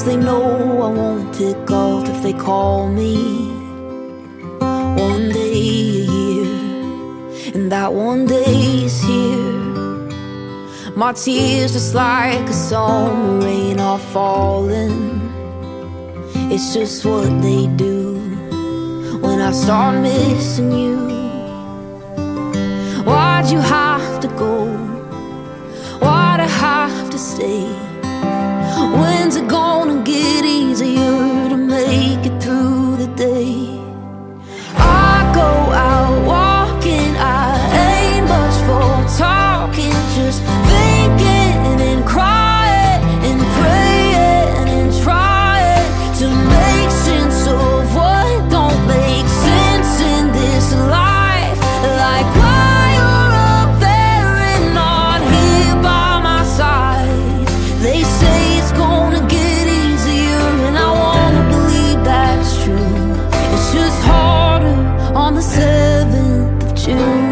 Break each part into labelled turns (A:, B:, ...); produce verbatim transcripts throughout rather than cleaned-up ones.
A: they know I won't pick up if they call me. One day a year, and that one day is here. My tears just like a summer rain are falling. It's just what they do when I start missing you. Why'd you have to go? Why'd I have to stay? When's it gonna get easier to make it through the day? I go out walking, I ain't much for talking, just thinking and crying and praying and trying to make sense of what don't make sense in this life. Like why you're up there and not here by my side. They say it's gonna get easier, and I wanna believe that's true. It's just harder on the seventh of June.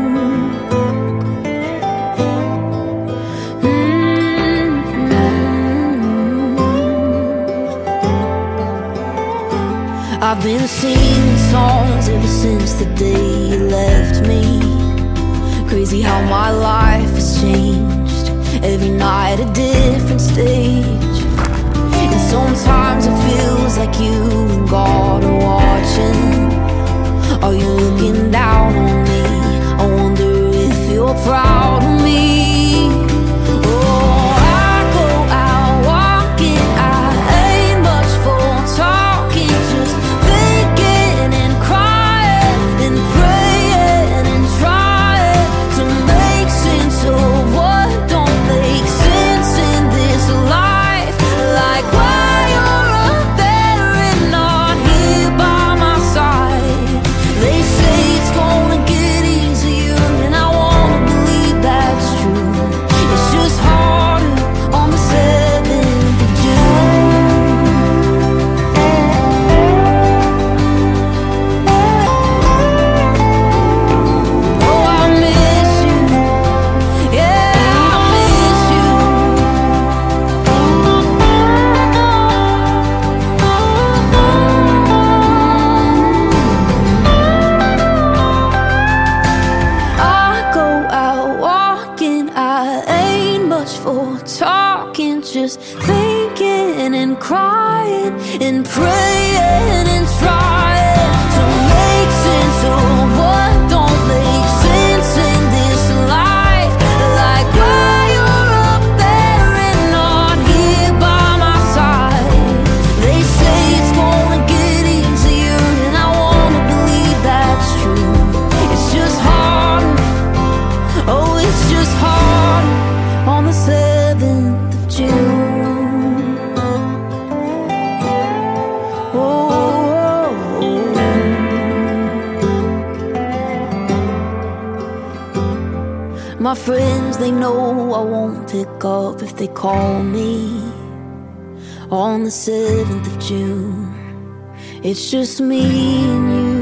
A: I've been singing songs ever since the day you left me. Crazy how my life has changed, every night a different stage. And sometimes it feels like you and God are watching. Are you looking down on me? I wonder if you're proud of me. Oh, I go out walking, I ain't much for talking, just thinking and crying and praying and trying to make sense of what don't make sense in this life. Like why you're up there and not here by my side. They say it's gonna get easier, and I wanna believe that's true. It's just harder on the seventh of June. Oh, I miss you. Yeah, I miss you. I go out walking, I ain't much for talking, just thinking and crying and praying and trying to make sense of what don't make sense in this life. Like why you're up there and not here by my side. They say it's gonna get easier, and I wanna believe that's true. It's just harder, oh it's just harder on the seventh of June. Oh, my friends, they know I won't pick up if they call me on the seventh of June. It's just me and you.